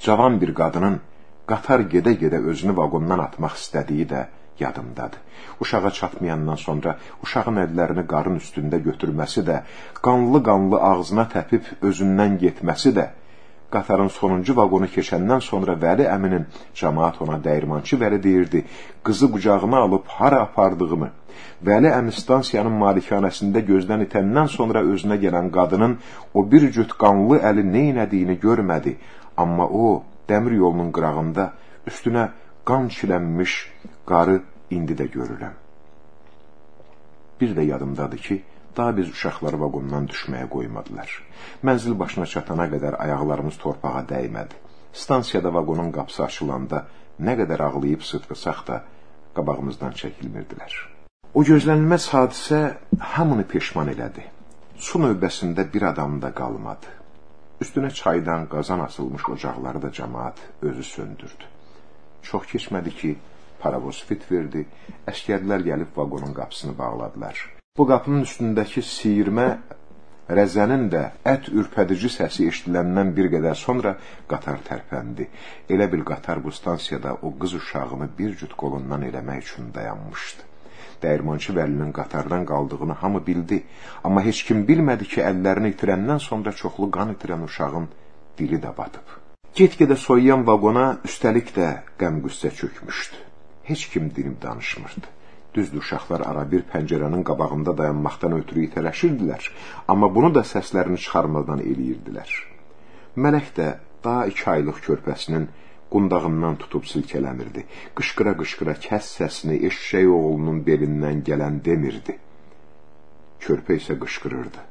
cavan bir qadının qatar gedə-gedə özünü vaqondan atmaq istədiyi də yadımdadır. Uşağa çatmayandan sonra uşağın əllərini qarın üstündə götürməsi də, qanlı-qanlı ağzına təpib özündən getməsi də, qatarın sonuncu vaqonu keçəndən sonra Vəli əminin, cəmaat ona dəyirmançı Vəli deyirdi, qızı qucağına alıb hara apardığını, Vəli əmi stansiyanın malikanəsində gözdən itəndən sonra özünə gələn qadının o bir cüt qanlı əli neynədiyini görmədi, amma o, dəmir yolunun qırağında üstünə qan çilənmiş qarı indi də görürəm. Bir də yadımdadır ki, daha biz uşaqları vaqondan düşməyə qoymadılar. Mənzil başına çatana qədər ayaqlarımız torpağa dəymədi. Stansiyada vaqonun qapısı açılanda nə qədər ağlayıb sıtqısaq da qabağımızdan çəkilmirdilər. O gözlənilməz hadisə hamını peşman elədi. Su növbəsində bir adam da qalmadı. Üstünə çaydan qazan asılmış ocaqları da cəmaat özü söndürdü. Çox keçmədi ki, paravoz fit verdi, əskərlər gəlib vaqonun qapısını bağladılar. Bu qapının üstündəki siyirmə rəzənin də ət ürpədici səsi eşidiləndən bir qədər sonra qatar tərpəndi. Elə bil qatar bu stansiyada o qız uşağını bir cüt qolundan eləmək üçün dayanmışdı. Dəyirmançı Vəlinin qatardan qaldığını hamı bildi, amma heç kim bilmədi ki, əllərini itirəndən sonra çoxlu qan itirən uşağın dili də batıb. Get-gedə soyuyan vaqona üstəlik də qəm-qüssə çökmüşdü. Heç kim dinib danışmırdı. Düzdür, uşaqlar ara bir pəncərənin qabağında dayanmaqdan ötürü itələşirdilər, amma bunu da səslərini çıxarmadan eləyirdilər. Mələk də daha 2 aylıq körpəsinin qundağından tutub silkələmirdi. Qışqıra-qışqıra kəs səsini eşşək oğlunun belindən gələn demirdi. Körpə isə qışqırırdı.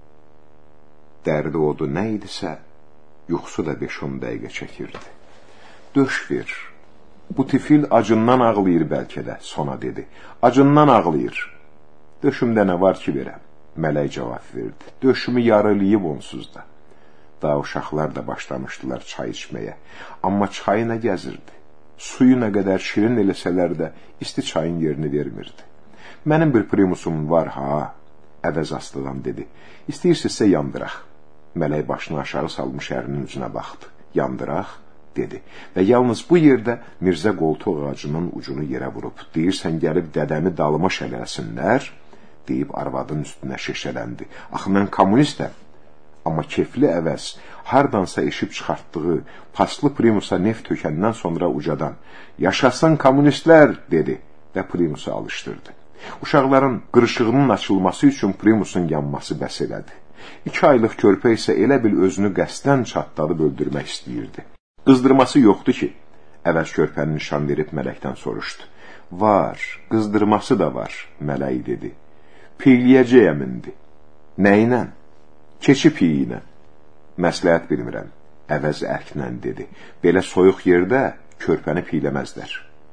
Dərdi odu nə idisə, yuxusu da 5-10 dəqiqə çəkirdi. Döş ver. Bu tifil acından ağlayır bəlkə də, sona dedi. Acından ağlayır. Döşümdə nə var ki verəm? Mələk cavab verdi. Döşümü yarılıyıb onsuz da. Daha uşaqlar da başlamışdılar çay içməyə. Amma çayı nə gəzirdi? Suyu nə qədər şirin eləsələr də isti çayın yerini vermirdi. Mənim bir primusum var ha, əvəz astadan dedi. İstəyirsinizsə yandıraq. Mələk başını aşağı salmış ərinin üzünə baxdı. Yandıraq, dedi. Və yalnız bu yerdə Mirzə qoltuq ağacının ucunu yerə vurub. Deyirsən gəlib dədəmi dalıma şələsinlər, deyib arvadın üstünə şeşələndi. Axı mən kommunistəm. Amma kefli əvəz, hardansa eşib çıxartdığı paslı primusa neft tökəndən sonra ucadan yaşasın kommunistlər, dedi və primusu alışdırdı. Uşaqların qırışığının açılması üçün primusun yanması bəs elədi. 2 aylıq körpə isə elə bil özünü qəsdən çatdadıb öldürmək istəyirdi. Qızdırması yoxdur ki, əvəz körpənin nişan verib mələkdən soruşdu. Var, qızdırması da var, mələk dedi. Piyləyəcəyəm indi. Nəyinə? Keçi piyi ilə. Məsləhət bilmirəm, əvəz əklə dedi. Belə soyuq yerdə körpəni piyləməzlər.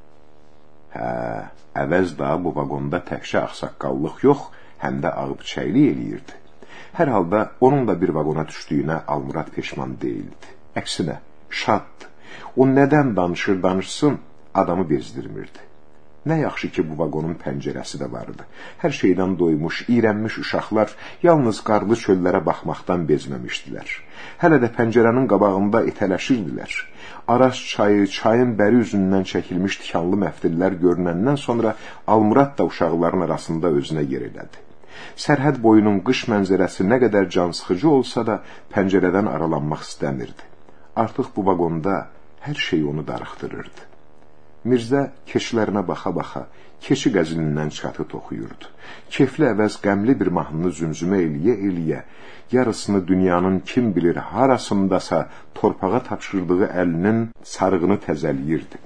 Hə, əvəz daha bu vaqonda təkcə ağsaqqallıq yox, həm də ağbıçəkli eləyirdi. Hər halda onun da bir vaqona düşdüyünə Almurad peşman deyildi. Əksinə, şaddı. O nədən danışsın, adamı bezdirmirdi. Nə yaxşı ki, bu vaqonun pəncərəsi də vardı. Hər şeydən doymuş, iyrənmiş uşaqlar yalnız qarlı çöllərə baxmaqdan bezməmişdilər. Hələ də pəncərənin qabağında itələşirdilər. Araz çayı, çayın bəri üzündən çəkilmiş tikanlı məftillər görünəndən sonra Almurad da uşaqların arasında özünə yer elədi. Sərhəd boyunun qış mənzərəsi nə qədər cansıxıcı olsa da pəncərədən aralanmaq istəmirdi. Artıq bu vaqonda hər şey onu darıxdırırdı. Mirzə keçilərinə baxa-baxa keçi qəzilindən çatı toxuyurdu. Kefli əvəz qəmli bir mahnını zümzümə eləyə-eləyə, yarısını dünyanın kim bilir harasındasa torpağa tapşırdığı əlinin sarığını təzəliyirdi.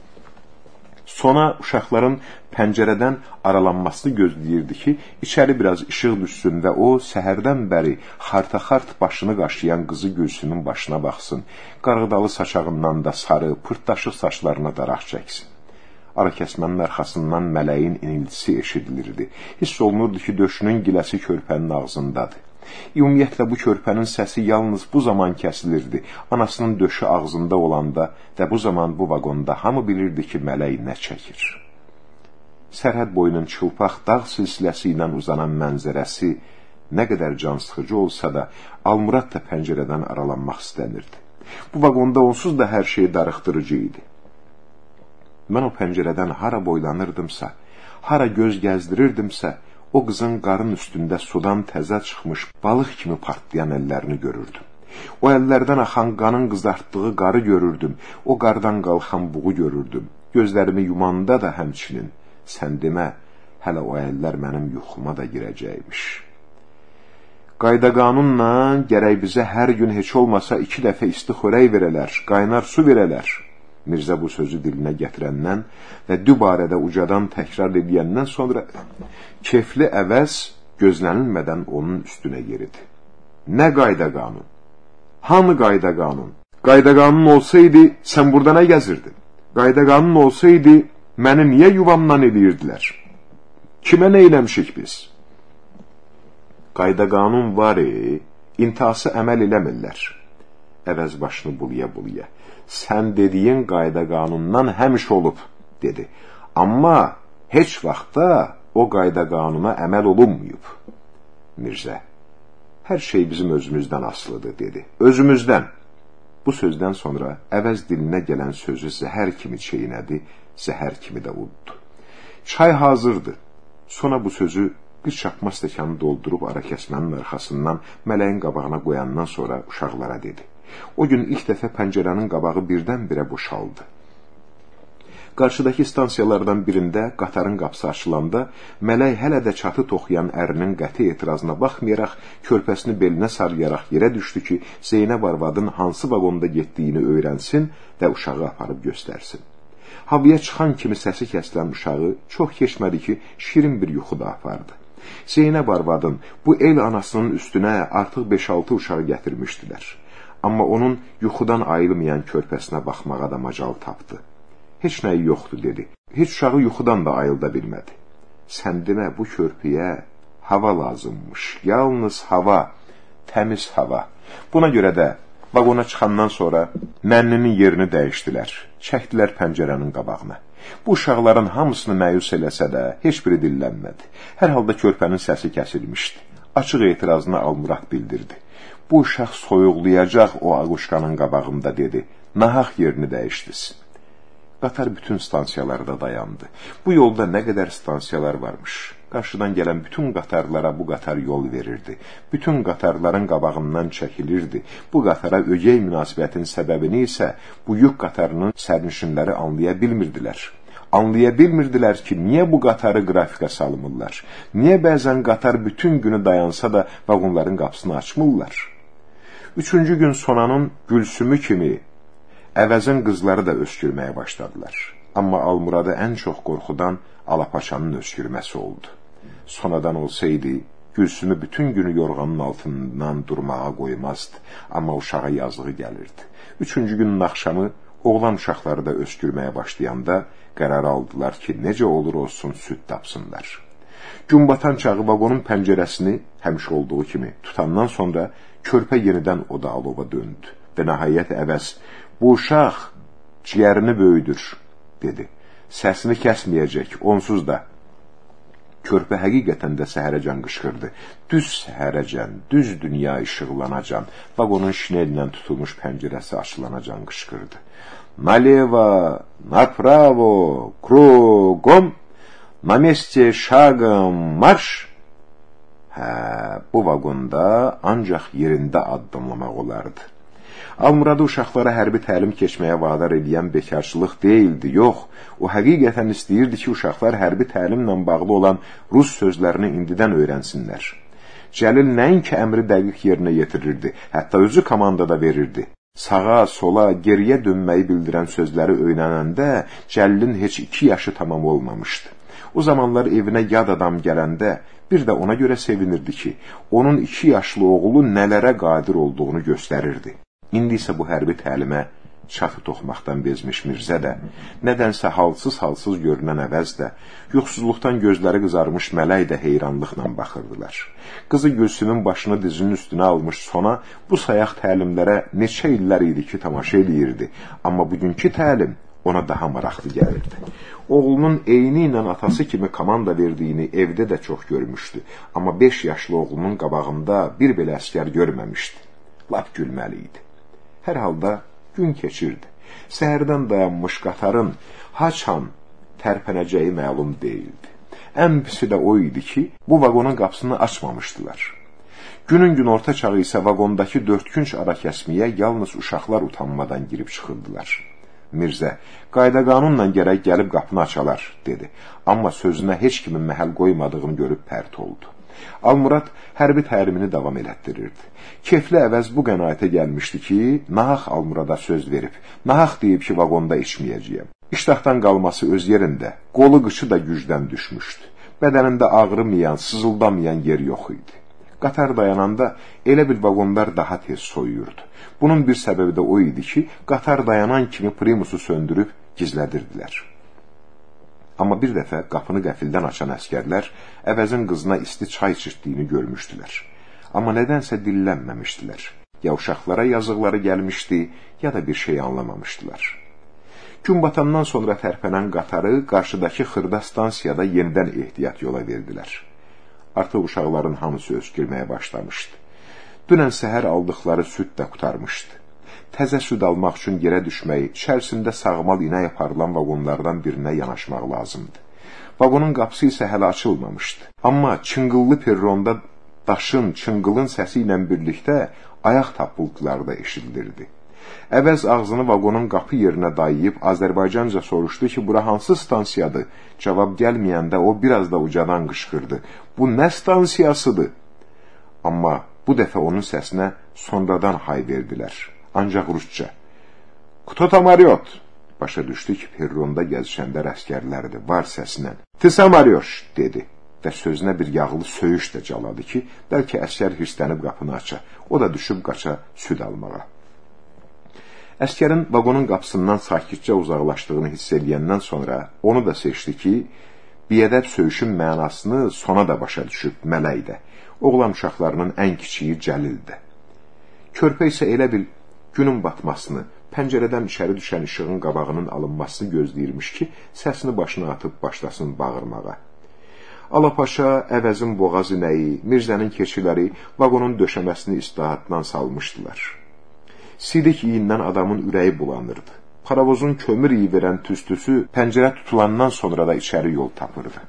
Sona uşaqların pəncərədən aralanmasını gözləyirdi ki, içəri biraz işıq düşsün və o, səhərdən bəri xarta-xart başını qaşıyan qızı Gülsümün başına baxsın, qarğıdalı saçağından da sarı, pırtdaşıq saçlarına daraq çəksin. Arakəsmənin arxasından mələyin iniltisi eşidilirdi. Hiss olunurdu ki, döşünün giləsi körpənin ağzındadır. Ümumiyyətlə, bu körpənin səsi yalnız bu zaman kəsilirdi. Anasının döşü ağzında olanda və bu zaman bu vaqonda hamı bilirdi ki, mələk nə çəkir. Sərhəd boyunun çılpaq dağ silsiləsi ilə uzanan mənzərəsi nə qədər cansıxıcı olsa da, Almurad da pəncərədən aralanmaq istəmirdi. Bu vaqonda onsuz da hər şey darıxdırıcı idi. Mən o pəncərədən hara boylanırdımsa, hara göz gəzdirirdimsə, o qızın qarın üstündə sudan təzə çıxmış balıq kimi partlayan əllərini görürdüm. O əllərdən axan qanın qızartdığı qarı görürdüm, o qardan qalxan buğu görürdüm. Gözlərimi yumanda da həmçinin, sən demə, hələ o əllər mənim yuxuma da girəcəkmiş. Qayda qanunla gərək bizə hər gün heç olmasa 2 dəfə isti xörək verələr, qaynar su verələr. Mirzə bu sözü dilinə gətirəndən və dübarədə ucadan təkrar edəndən sonra kefli əvəz gözlənilmədən onun üstünə yeridi. Nə qayda qanun? Hanı qayda qanun? Qayda qanun olsaydı, sən burada nə gəzirdin? Qayda qanun olsaydı, məni niyə yuvamdan eləyirdilər? Kimə nə eləmişik biz? Qayda qanun var, intihası əməl eləmirlər. Əvəz başını buluya-buluya. Sən dediyin qayda qanundan həmişə olub, dedi. Amma heç vaxtda o qayda qanuna əməl olunmuyub. Mirzə, hər şey bizim özümüzdən asılıdır, dedi. Özümüzdən. Bu sözdən sonra əvəz dilinə gələn sözü zəhər kimi çeynədi, zəhər kimi də uddu. Çay hazırdı. Sonra bu sözü bir çaxma stəkanı doldurub ara kəsmənin arxasından mələyin qabağına qoyandan sonra uşaqlara dedi. O gün ilk dəfə pəncərənin qabağı birdən-birə boşaldı. Qarşıdakı stansiyalardan birində qatarın qapısı açılanda mələk hələ də çatı toxuyan ərinin qəti etirazına baxmayaraq körpəsini belinə sarıyaraq yerə düşdü ki, Zeynəb arvadın hansı vaqonda getdiyini öyrənsin və uşağı aparıb göstərsin. Havaya çıxan kimi səsi kəsilən uşağı çox keçmədi ki, şirin bir yuxu da apardı. Zeynəb arvadın bu el anasının üstünə artıq 5-6 uşağı gətirmişdilər. Amma onun yuxudan ayılmayan körpəsinə baxmağa da macal tapdı. Heç nəyi yoxdur, dedi. Heç uşağı yuxudan da ayılda bilmədi. Sən demə, bu körpüyə hava lazımmış. Yalnız hava, təmiz hava. Buna görə də vaqona çıxandan sonra mənninin yerini dəyişdilər. Çəkdilər pəncərənin qabağına. Bu uşaqların hamısını məyus eləsə də heç biri dillənmədi. Hər halda körpənin səsi kəsilmişdi. Açıq etirazını Almurad bildirdi. Bu uşaq soyuqlayacaq o ağuşkanın qabağında, dedi. Nahaq yerini dəyişdiz. Qatar bütün stansiyalarda dayandı. Bu yolda nə qədər stansiyalar varmış. Qarşıdan gələn bütün qatarlara bu qatar yol verirdi. Bütün qatarların qabağından çəkilirdi. Bu qatara ögey münasibətin səbəbini isə bu yük qatarının sərnişinləri anlaya bilmirdilər. Anlaya bilmirdilər ki, niyə bu qatarı qrafika salmırlar? Niyə bəzən qatar bütün günü dayansa da vaqonların qapısını açmırlar? 3-cü gün Sonanın Gülsümü kimi əvəzin qızları da öskürməyə başladılar. Amma Almuradı ən çox qorxudan Alapaşanın öskürməsi oldu. Sonadan olsaydı, Gülsümü bütün günü yorğanın altından durmağa qoymazdı. Amma uşağa yazığı gəlirdi. 3-cü günün axşamı oğlan uşaqları da öskürməyə başlayanda qərar aldılar ki, necə olur olsun süd tapsınlar. Gün batan çağı vaqonun pəncərəsini həmişə olduğu kimi tutandan sonra körpə yenidən oda alova döndü və nəhayət əvəz, bu uşaq ciyərini böyüdür, dedi. Səsini kəsməyəcək, onsuz da. Körpə həqiqətən də səhərəcən qışqırdı. Düz səhərəcən, düz dünya işıqlanacan, vaqonun şinellə tutulmuş pəncərəsi açılanacan qışqırdı. Naleva, napravo, krugom, na mesте şagım, marş. Bu vaqonda ancaq yerində addımlamaq olardı. Almuradı uşaqlara hərbi təlim keçməyə vadar edən bekarçılıq deyildi, yox. O həqiqətən istəyirdi ki, uşaqlar hərbi təlimlə bağlı olan rus sözlərini indidən öyrənsinlər. Cəlil nəinki əmri dəqiq yerinə yetirirdi, hətta özü komandada verirdi. Sağa, sola, geriyə dönməyi bildirən sözləri öyrənəndə Cəlilin heç 2 yaşı tamam olmamışdı. O zamanlar evinə yad adam gələndə bir də ona görə sevinirdi ki, onun 2 yaşlı oğlu nələrə qadir olduğunu göstərirdi. İndi isə bu hərbi təlimə çatı toxmaqdan bezmiş Mirzə də, nədənsə halsız görünən əvəz də, yoxsuzluqdan gözləri qızarmış mələk də heyranlıqla baxırdılar. Qızı Gülsümün başını dizinin üstünə almış Sona bu sayaq təlimlərə neçə illər idi ki, tamaşa edirdi, amma bugünkü təlim ona daha maraqlı gəlirdi. Oğlunun eyni ilə atası kimi komanda verdiyini evdə də çox görmüşdü, amma 5 yaşlı oğlunun qabağında bir belə əskər görməmişdi. Lap gülməli idi. Hər halda gün keçirdi. Səhərdən dayanmış qatarın haçan tərpənəcəyi məlum deyildi. Ən pisi də o idi ki, bu vaqonun qapısını açmamışdılar. Günün günorta çağı isə vaqondakı dördkünc ara kəsməyə yalnız uşaqlar utanmadan girib çıxırdılar. Mirzə, qayda qanunla gərək gəlib qapını açalar, dedi. Amma sözünə heç kimin məhəl qoymadığını görüb pərt oldu. Almurad hərbi təlimini davam elətdirirdi. Kefli əvəz bu qənaətə gəlmişdi ki, nahaq Almurada söz verib, nahaq deyib ki, vaqonda içməyəcəyəm. İştahdan qalması öz yerində, qolu qıçı da gücdən düşmüşdü. Bədənində ağrımayan, sızıldamayan yer yox idi. Qatar dayananda elə bil vaqonlar daha tez soyuyurdu. Bunun bir səbəbi də o idi ki, qatar dayanan kimi primusu söndürüb gizlədirdilər. Amma bir dəfə qapını qəfildən açan əskərlər əvəzin qızına isti çay içirdiyini görmüşdülər. Amma nədənsə dillənməmişdilər. Ya uşaqlara yazıqları gəlmişdi, ya da bir şey anlamamışdılar. Gün batandan sonra tərpənən qatarı qarşıdakı xırda stansiyada yenidən ehtiyat yola verdilər. Artıq uşaqların hamısı öskürməyə başlamışdı. Dünən səhər aldıqları süd də qutarmışdı. Təzə süd almaq üçün yerə düşmək, içərisində sağmal inək aparılan vaqonlardan birinə yanaşmaq lazımdı. Vaqonun qapısı isə hələ açılmamışdı. Amma çıngıllı perronda daşın, çıngılın səsi ilə birlikdə ayaq tappıltıları da eşidilirdi. Əvəz ağzını vaqonun qapı yerinə dayayıb Azərbaycanca soruşdu ki, bura hansı stansiyadır? Cavab gəlməyəndə o biraz da ucadan qışqırdı. Bu nə stansiyasıdır? Amma bu dəfə onun səsinə sonradan hay verdilər. Ancaq rusca. Kto tamariot? Başa düşdü ki, perronda gəzişəndə əskərlərdir, var səsinə. Ty samaryoş, dedi və sözünə bir yağlı söyüş də caladı ki, bəlkə əskər hirslənib qapını aça, o da düşüb qaça süd almağa. Əskərin vaqonun qapısından sakitcə uzaqlaşdığını hiss eləyəndən sonra onu da seçdi ki, biədəb söyüşün mənasını sona da başa düşüb mələkdə. Oğlan uşaqlarının ən kiçiyi Cəlildə. Körpə isə elə bil günün batmasını, pəncərədən içəri düşən işığın qabağının alınmasını gözləyirmiş ki, səsini başına atıb başlasın bağırmağa. Alapaşa, əvəzin boğaz inəyi, Mirzənin keçiləri vaqonun döşəməsini istihatdan salmışdılar. Sidik iyindən adamın ürəyi bulanırdı. Paravozun kömür iyi verən tüstüsü pəncərə tutulandan sonra da içəri yol tapırdı.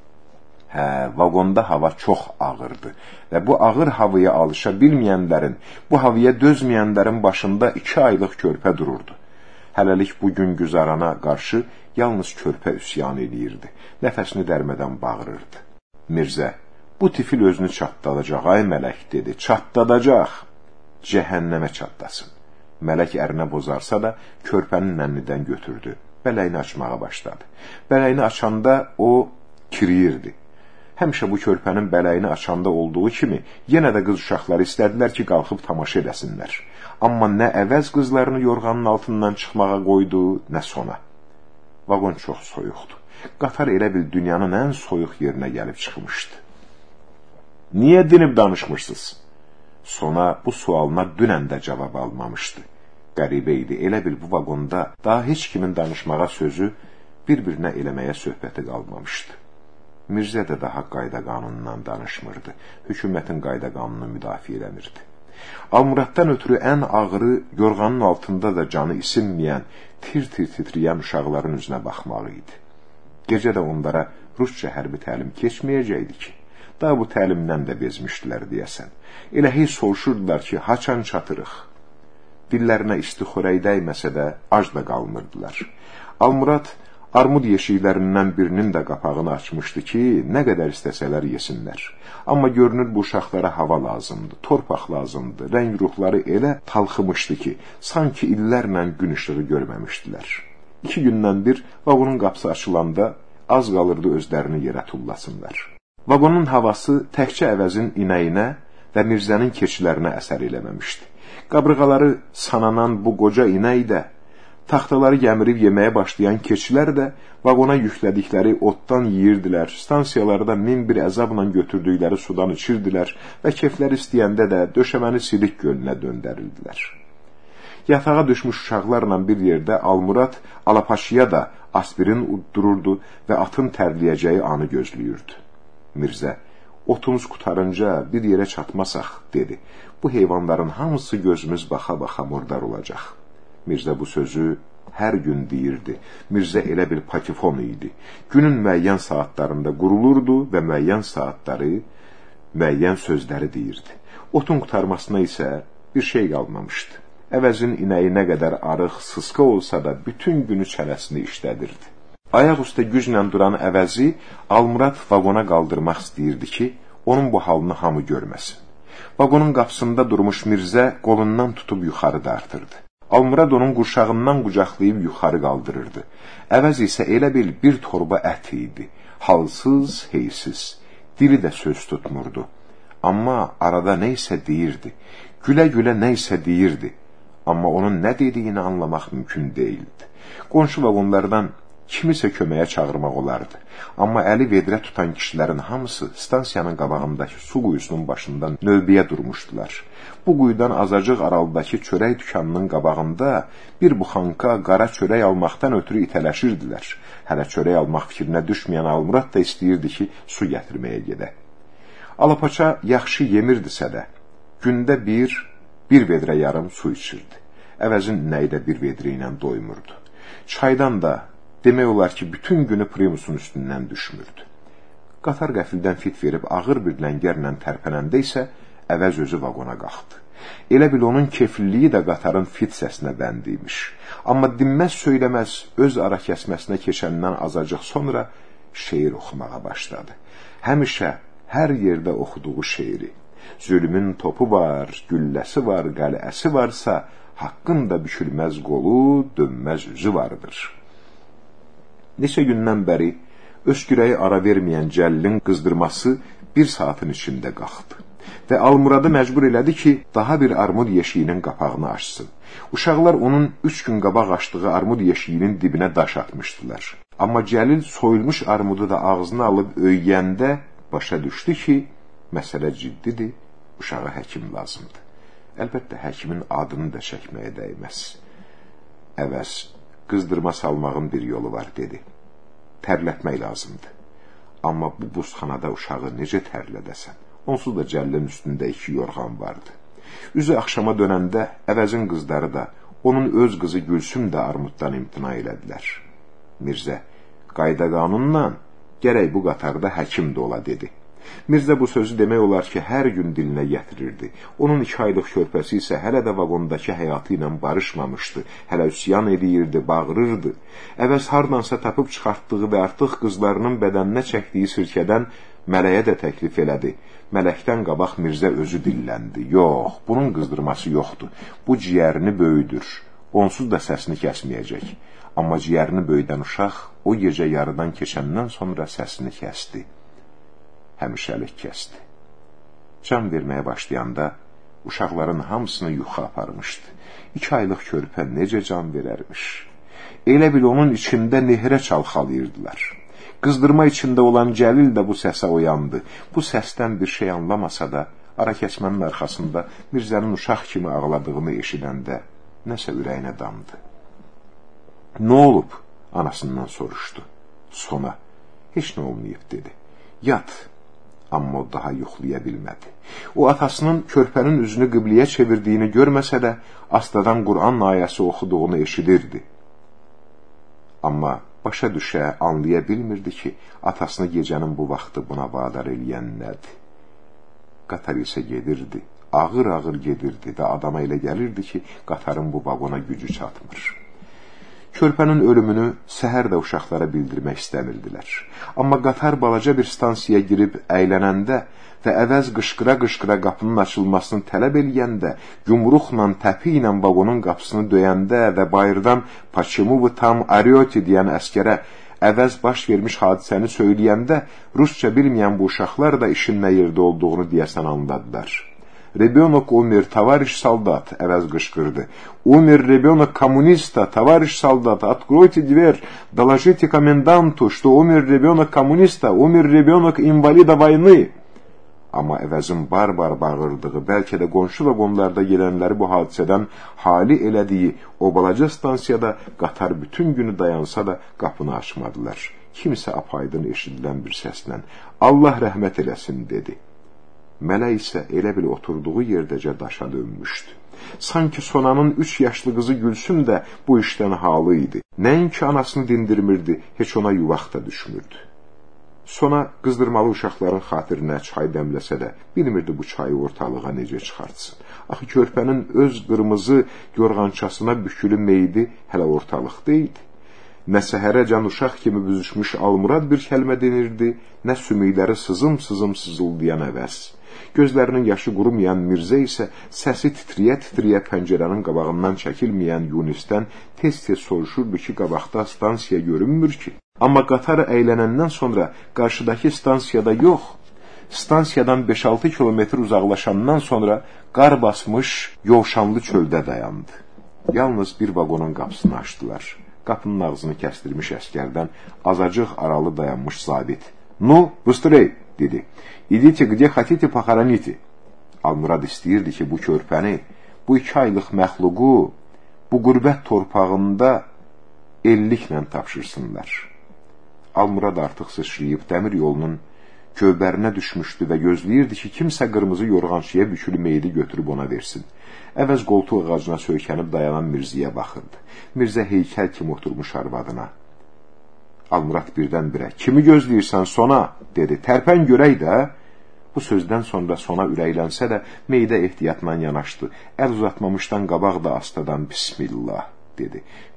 Vaqonda hava çox ağırdı və bu ağır havaya alışa bilməyənlərin, bu havaya dözməyənlərin başında 2 aylıq körpə dururdu. Hələlik bu gün güzarana qarşı yalnız körpə üsyan eləyirdi, nəfəsini dərmədən bağırırdı. Mirzə, bu tifil özünü çatdadacaq, ay mələk, dedi, çatdadacaq, cəhənnəmə çatdasın. Mələk ərinə bozarsa da körpənin əllindən götürdü, bələyini açmağa başladı. Bələyini açanda o kiriyirdi. Həmişə bu körpənin bələyini açanda olduğu kimi, yenə də qız uşaqları istədilər ki, qalxıb tamaşa edəsinlər. Amma nə əvəz qızlarını yorğanın altından çıxmağa qoydu, nə sona. Vaqon çox soyuqdu. Qatar elə bil dünyanın ən soyuq yerinə gəlib çıxmışdı. Niyə dinib danışmışsınız? Sona bu sualına dünən də cavab almamışdı. Qəribə idi, elə bil bu vaqonda daha heç kimin danışmağa sözü bir-birinə eləməyə söhbəti qalmamışdı. Mirzə də daha qayda qanunundan danışmırdı, hökumətin qayda qanunu müdafiə eləmirdi. Almuraddan ötürü ən ağırı yorğanın altında da canı isinməyən, tir-tir titriyən uşaqların üzünə baxmağı idi. Gecə də onlara rusca hərbi təlim keçməyəcəkdi ki, daha bu təlimdən də bezmişdilər deyəsən. Elə hey soruşurdular ki, haçan çatırıq? Dillərinə isti xörək dəyməsə də ac da qalmırdılar. Almurad armud yeşiklərindən birinin də qapağını açmışdı ki, nə qədər istəsələr yesinlər. Amma görünür bu uşaqlara hava lazımdı, torpaq lazımdı, rəng ruhları elə talxımışdı ki, sanki illərlə gün işığı görməmişdilər. 2 gündən bir vaqonun qapısı açılanda az qalırdı özlərini yerə tullasınlar. Vaqonun havası təkcə əvəzin inəyinə və Mirzənin keçilərinə əsər eləməmişdi. Qabrıqaları sananan bu qoca inək də, taxtaları gəmirib yeməyə başlayan keçilər də vaqona yüklədikləri otdan yeyirdilər, stansiyalarda min bir əzabla götürdükləri sudan içirdilər və keflər istəyəndə də döşəməni silik gölünə döndərildilər. Yatağa düşmüş uşaqlarla bir yerdə Almurad Alapaşıya da aspirin uddururdu və atın tərləyəcəyi anı gözləyirdi. Mirzə, Otumuz qutarınca bir yerə çatmasaq, dedi. Bu heyvanların hamısı gözümüz baxa-baxa murdar olacaq. Mirzə bu sözü hər gün deyirdi. Mirzə elə bir patifon idi. Günün müəyyən saatlarında qurulurdu və müəyyən saatları, müəyyən sözləri deyirdi. Otun qutarmasına isə bir şey qalmamışdı. Əvəzin inəyi nə qədər arıq, sısqa olsa da bütün günü çənəsini işlədirdi. Ayaq üstə güclə duran Əvəzi Almurad vaqona qaldırmaq istəyirdi ki, onun bu halını hamı görməsin. Vaqonun qapısında durmuş Mirzə qolundan tutub yuxarı dartırdı. Almurad onun qurşağından qucaqlayıb yuxarı qaldırırdı. Əvəz isə elə bil bir torba ət idi. Halsız, heysiz. Dili də söz tutmurdu. Amma arada nə isə deyirdi. Gülə-gülə nə isə deyirdi. Amma onun nə dediyini anlamaq mümkün deyildi. Qonşu vaqonlardan kimisə köməyə çağırmaq olardı. Amma əli vedrə tutan kişilərin hamısı stansiyanın qabağındakı su quyusunun başından növbəyə durmuşdular. Bu quyudan azacıq aralıdakı çörək dükanının qabağında bir buxanka qara çörək almaqdan ötürü itələşirdilər. Hələ çörək almaq fikrinə düşməyən Almurad da istəyirdi ki, su gətirməyə gedə. Alapaça yaxşı yemirdisə də, gündə bir vedrə yarım su içirdi. Əvəzin nəyi də bir vedrə ilə doymurdu. Çaydan da demək olar ki, bütün günü primusun üstündən düşmürdü. Qatar qəfildən fit verib ağır bir ləngərlə tərpənəndə isə Əvəz özü vaqona qalxdı. Elə bil onun kefliliyi də qatarın fit səsinə bəndiymiş. Amma dinməz söyləməz öz ara kəsməsinə keçəndən azacıq sonra şeir oxumağa başladı. Həmişə hər yerdə oxuduğu şeiri. Zülmün topu var, gülləsi var, qələsi varsa, haqqın da bükülməz qolu, dönməz üzü vardır. Neçə gündən bəri öskürəyi ara verməyən Cəllin qızdırması bir saatın içində qalxdı və Almuradı məcbur elədi ki, daha bir armud yeşiyinin qapağını açsın. Uşaqlar onun 3 gün qabaq açdığı armud yeşiyinin dibinə daş atmışdılar. Amma Cəlil soyulmuş armudu da ağzına alıb öygəndə başa düşdü ki, məsələ ciddidir, uşağa həkim lazımdır. Əlbəttə, həkimin adını da çəkməyə dəyməz. Əvəz, qızdırma salmağın bir yolu var, dedi. Tərlətmək lazımdır. Amma bu buzxanada uşağı necə tərlədəsən? Onsuz da Cəllin üstündə 2 yorğan vardı. Üzü axşama dönəndə Əvəzin qızları da, onun öz qızı Gülsüm də armuddan imtina elədilər. Mirzə, qayda qanunla gərək bu qatarda həkim də ola, dedi. Mirzə bu sözü demək olar ki, hər gün dilinə gətirirdi. Onun 2 aylıq körpəsi isə hələ də vaqondakı həyatı ilə barışmamışdı. Hələ üsyan edirdi, bağırırdı. Əvəz hardansa tapıb çıxartdığı və artıq qızlarının bədəninə çəkdiyi sirkədən mələyə də təklif elədi. Mələkdən qabaq Mirzə özü dilləndi. Yox, bunun qızdırması yoxdur. Bu ciyərini böyüdür. Onsuz da səsini kəsməyəcək. Amma ciyərini böyüdən uşaq o gecə yarıdan keçəndən sonra səsini kəsdi. Həmişəlik kəsdi. Can verməyə başlayanda uşaqların hamısını yuxu aparmışdı. 2 aylıq körpə necə can verərmiş. Elə bil onun içində nehrə çalxalayırdılar. Qızdırma içində olan Cəlil də bu səsə oyandı. Bu səsdən bir şey anlamasa da, ara kəsmənin arxasında Mirzənin uşaq kimi ağladığını eşidəndə nəsə ürəyinə damdı. Nə olub? Anasından soruşdu. Sona, heç nə olmayıb, dedi. Yat. Amma o daha yuxlaya bilmədi. O atasının körpənin üzünü qibləyə çevirdiyini görməsə də, astadan Qur'an ayəsi oxuduğunu eşidirdi. Amma başa düşə, anlaya bilmirdi ki, atasını gecənin bu vaxtı buna vadar eləyən nədir. Qatar isə gedirdi, ağır-ağır gedirdi və adama elə gəlirdi ki, qatarın bu vaqona gücü çatmır. Körpənin ölümünü səhər də uşaqlara bildirmək istəmirdilər. Amma qatar balaca bir stansiyaya girib əylənəndə və Əvəz qışqıra-qışqıra qapının açılmasını tələb eləyəndə, yumruqla, təpi ilə vaqonun qapısını döyəndə və bayırdan "Почему вы там орете" deyən əskərə Əvəz baş vermiş hadisəni söyləyəndə, rusca bilməyən bu uşaqlar da işin nə yerdə olduğunu deyəsən anladılar. «Ребенок умер, товарищ солдат», Əvəz qışqırdı. «Умер ребенок коммуниста, товарищ солдат, откройте дверь, доложите коменданту, что умер ребенок коммуниста, умер ребенок инвалида войны». Amma Əvəzin bar-bar bağırdığı, bəlkə də qonşu vaqonlarda gedənləri bu hadisədən hali elədiyi o balaca stansiyada qatar bütün günü dayansa da qapını açmadılar. kimsə apaydın eşidilən bir səslə Allah rəhmət eləsin dedi. Mələk isə elə bil oturduğu yerdəcə daşa dönmüşdü. Sanki Sonanın 3 yaşlı qızı Gülsüm də bu işdən halı idi. Nəinki anasını dindirmirdi, heç ona yuvaq da düşmürdü. Sona qızdırmalı uşaqların xatirinə çay dəmləsə də bilmirdi bu çayı ortalığa necə çıxartsın. Axı körpənin öz qırmızı yorğançasına bükülü meyidi hələ ortalıqda idi. Nə səhərəcən uşaq kimi büzüşmüş Almurad bir kəlmə denirdi, nə sümükləri sızım-sızım sızıldayan əvəz. Gözlərinin yaşı qurumayan Mirzə isə səsi titriyə-titriyə pəncərənin qabağından çəkilməyən Yunusdən tez-tez soruşurdu ki, qabaqda stansiya görünmür ki. Amma qatar əylənəndən sonra qarşıdakı stansiyada yox, stansiyadan 5-6 kilometr uzaqlaşandan sonra qar basmış Yovşanlı çöldə dayandı. Yalnız bir vaqonun qapısını açdılar. Qapının ağzını kəstirmiş əskərdən azacıq aralı dayanmış zabit. "Ну, быстрей!" dedi. "İdite, где хотите похороните." Almurad istəyirdi ki, bu körpəni, bu 2 aylıq məxluqu bu qürbət torpağında elliklə tapşırsınlar. Almurad artıq sıçrayıb dəmir yolunun gövbərinə düşmüşdü və gözləyirdi ki, kimsə qırmızı yorğançıya bükülü meyidi götürüb ona versin. Əvəz qoltuq ağacına söykənib dayanan Mirzəyə baxırdı. Mirzə heykəl kimi oturmuş arvadına. Almurad birdən-birə, "Kimi gözləyirsən Sona?" dedi. "Tərpən görək də." Bu sözdən sonra Sona ürəklənsə də meyidə ehtiyatla yanaşdı. Əl uzatmamışdan qabaq da astadan "Bismillah" dedi.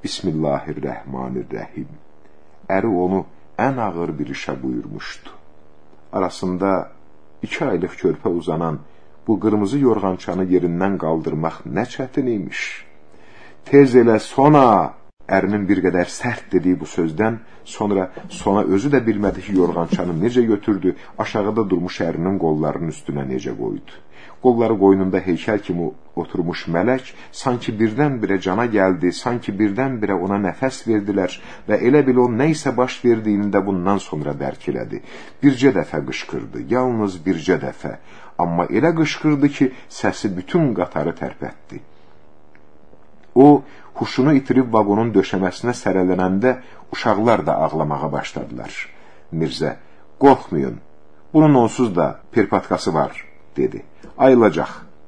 Bismillahirrahmanirrahim. Əri onu ən ağır bir işə buyurmuşdu. Arasında 2 aylıq körpə uzanan bu qırmızı yorğançanı yerindən qaldırmaq nə çətin imiş. "Tez elə Sona!" Ərinin bir qədər sərt dediyi bu sözdən sonra Sona özü də bilmədi ki, yorğançanı necə götürdü, aşağıda durmuş ərinin qollarının üstünə necə qoydu. Qolları qoynunda heykəl kimi oturmuş mələk sanki birdən-birə cana gəldi, sanki birdən-birə ona nəfəs verdilər və elə bil o nəysə baş verdiyini də bundan sonra dərk elədi. Bircə dəfə qışqırdı, yalnız bircə dəfə, amma elə qışqırdı ki, səsi bütün qatarı tərpətdi. O, huşunu itirib vaqonun döşəməsinə sərələnəndə uşaqlar da ağlamağa başladılar. Mirzə, "Qorxmayın, bunun onsuz da perpatkası var," dedi. "Ayılacaq."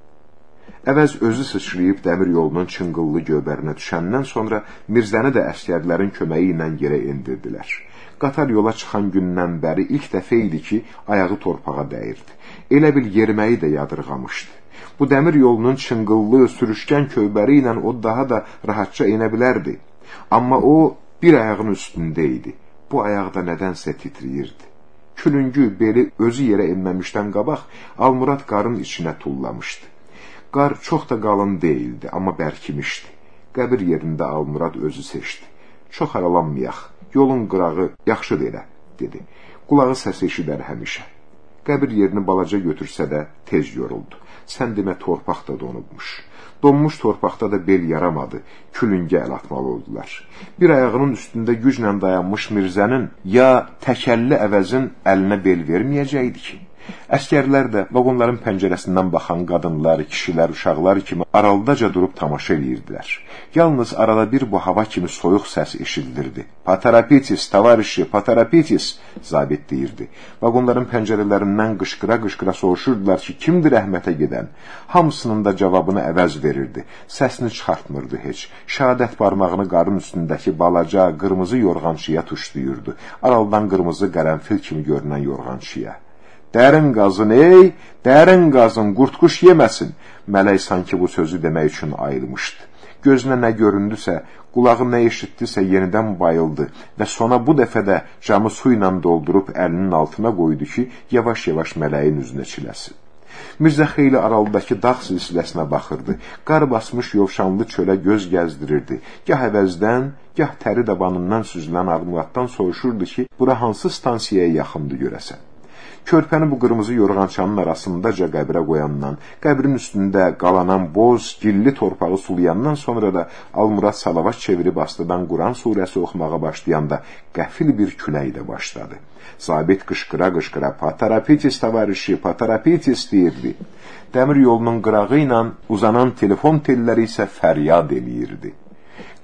Əvəz özü sıçrayıb dəmir yolunun çınqıllı gövbərinə düşəndən sonra Mirzəni də əskərlərin köməyi ilə yerə endirdilər. Qatar yola çıxan gündən bəri ilk dəfə idi ki, ayağı torpağa dəyirdi. Elə bil yeriməyi də yadırğamışdı. Bu dəmir yolunun çınqıllı, sürüşkən kövbəri ilə o daha da rahatca enə bilərdi. Amma o bir ayağın üstündə idi. Bu ayaqda nədənsə titriyirdi. Külüngü, beli özü yerə enməmişdən qabaq Almurad qarın içinə tullamışdı. Qar çox da qalın deyildi, amma bərkimişdi. Qəbir yerində Almurad özü seçdi. "Çox aralanmayaq, yolun qırağı yaxşıdır elə," dedi. Qulağı səsi eşidər həmişə. Qəbir yerini balaca götürsə də tez yoruldu. Sən demə torpaq da donubmuş. Donmuş torpaqda da bel yaramadı, külüngə əl atmalı oldular. Bir ayağının üstündə güclə dayanmış Mirzənin ya təkəlli əvəzin əlinə bel verməyəcəkdi ki. Əskərlər də vaqonların pəncərəsindən baxan qadınlar, kişilər, uşaqlar kimi aralıdaca durub tamaşa edirdilər. Yalnız arada bir bu hava kimi soyuq səs eşidilirdi. "Patarapitis, tavarişi, patarapitis," zabit deyirdi. Vaqonların pəncərələrindən qışqıra-qışqıra soruşurdular ki, kimdir rəhmətə gedən? Hamısının da cavabını əvəz verirdi. Səsini çıxartmırdı heç. Şəhadət barmağını qarın üstündəki balaca, qırmızı yorğançıya tuşlayırdı. Aralıdan qırmızı qərənfil kimi görünən yorğançıya. "Dərin qazın, ey, dərin qazın, qurtquş yeməsin." Mələk sanki bu sözü demək üçün ayılmışdı. Gözünə nə göründüsə, qulağı nə eşitdisə yenidən bayıldı və Sona bu dəfə də camı su ilə doldurub əlinin altına qoydu ki, yavaş-yavaş mələyin üzünə çiləsin. Mirzə xeyli aralıdakı dağ silsiləsinə baxırdı. Qar basmış Yovşanlı çölə göz gəzdirirdi. Gah əvəzdən, gah təri dabanından süzülən Almuraddan soruşurdu ki, bura hansı stansiyaya yaxındır görəsən? Körpəni bu qırmızı yorğançanın arasındaca qəbrə qoyandan, qəbrin üstündə qalanan boz, gilli torpağı sulayandan sonra da Almurad salavat çevirib astadan Quran surəsi oxumağa başlayanda qəfil bir külək də başladı. Zabit qışqıra-qışqıra "Patarapitis tavarişi, patarapitis" deyirdi. Dəmir yolunun qırağı ilə uzanan telefon telləri isə fəryad eləyirdi.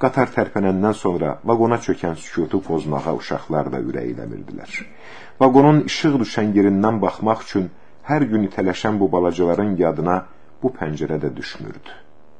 Qatar tərpənəndən sonra vaqona çökən sükutu pozmağa uşaqlar da ürəkləmirdilər. Vaqonun işıq düşən yerindən baxmaq üçün hər gün itələşən bu balacaların yadına bu pəncərədə düşmürdü.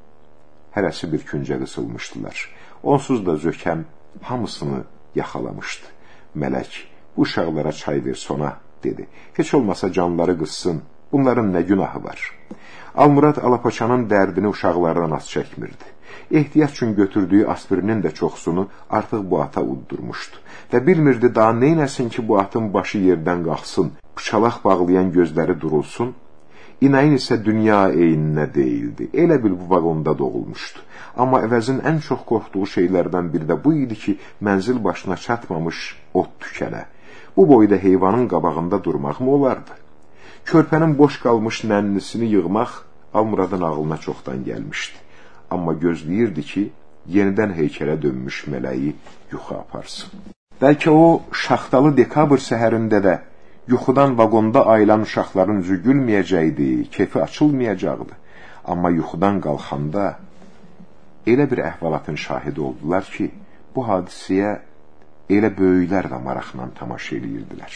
Hərəsi bir küncə qısılmışdılar. Onsuz da zökəm hamısını yaxalamışdı. Mələk, bu uşaqlara çay ver sona, dedi. Heç olmasa canları qızsın, bunların nə günahı var? Almurad Alapaçanın dərdini uşaqlardan az çəkmirdi. Ehtiyat üçün götürdüyü aspirinin də çoxsunu artıq bu ata uddurmuşdu və bilmirdi daha neynəsin ki, bu atın başı yerdən qalxsın, bıçalaq bağlayan gözləri durulsun. İnayın isə dünya eyninə deyildi. Elə bil bu vaqonda doğulmuşdu. Amma əvəzin ən çox qorxduğu şeylərdən biri də bu idi ki, mənzil başına çatmamış ot tükənə. Bu boyda heyvanın qabağında durmaq mı olardı? Körpənin boş qalmış nənnisini yığmaq Almuradın ağlına çoxdan gəlmişdi. Amma gözləyirdi ki, yenidən heykələ dönmüş mələyi yuxu aparsın. Bəlkə o, şaxtalı dekabr səhərində də yuxudan vaqonda ayılan uşaqların üzü gülməyəcəkdi, kefi açılmayacaqdı. Amma yuxudan qalxanda elə bir əhvalatın şahidi oldular ki, bu hadisəyə elə böyüklər də maraqla tamaşa edirdilər.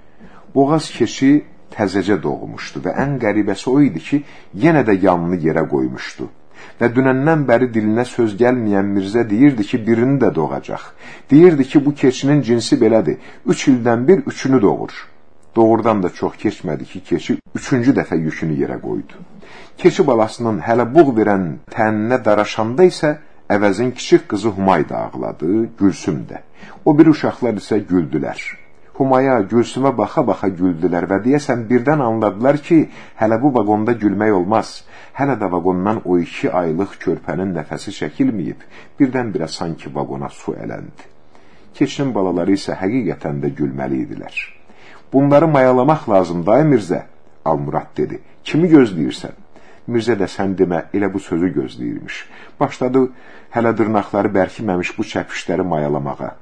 Boğaz keçi təzəcə doğmuşdu və ən qəribəsi o idi ki, yenə də yanını yerə qoymuşdu. Və dünəndən bəri dilinə söz gəlməyən Mirzə deyirdi ki, birini də doğacaq. Deyirdi ki, bu keçinin cinsi belədir, 3 ildən bir üçünü doğur. Doğrudan da çox keçmədi ki, keçi 3-cü dəfə yükünü yerə qoydu. Keçi balasının hələ buğ verən təninə daraşanda isə əvəzin kiçik qızı Humay da ağladı, Gülsüm də. O bir uşaqlar isə güldülər. Humaya, Gülsümə baxa-baxa güldülər və deyəsən birdən anladılar ki, hələ bu vaqonda gülmək olmaz. Hələ də vaqondan o 2 aylıq körpənin nəfəsi çəkilməyib, birdən-birə sanki vaqona su ələndi. Keçinin balaları isə həqiqətən də gülməli idilər. Bunları mayalamaq lazımdır, ay Mirzə, Almurad dedi. Kimi gözləyirsən? Mirzə də sən demə, elə bu sözü gözləyirmiş. Başladı hələ dırnaqları bərkiməmiş bu çəpişləri mayalamağa.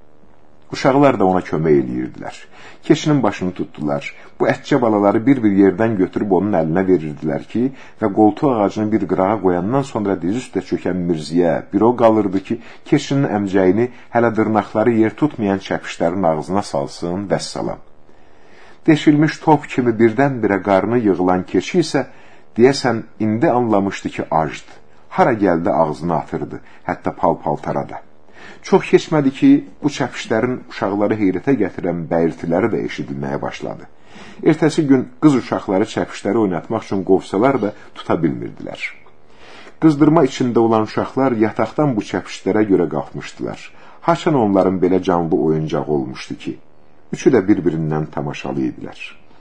Uşaqlar da ona kömək edirdilər. Keçinin başını tutdular. Bu ətcə balaları bir-bir yerdən götürüb onun əlinə verirdilər ki, və qoltuq ağacını bir qırağa qoyandan sonra diz üstə çökən Mirzəyə bir o qalırdı ki, keçinin əmcəyini hələ dırnaqları yer tutmayan çəpişlərin ağzına salsın, vəssalam. Deşilmiş top kimi birdən-birə qarnı yığılan keçi isə, deyəsən, indi anlamışdı ki, acdı. Hara gəldi ağzını atırdı, hətta pal-paltara da. Çox keçmədi ki, bu çəpişlərin uşaqları heyrətə gətirən bəyirtiləri də eşidilməyə başladı. Ertəsi gün qız uşaqları çəpişləri oynatmaq üçün qovsalar da tuta bilmirdilər. Qızdırma içində olan uşaqlar yataqdan bu çəpişlərə görə qalxmışdılar. Haçan onların belə canlı oyuncaq olmuşdu ki, üçü də bir-birindən tamaşalı idilər.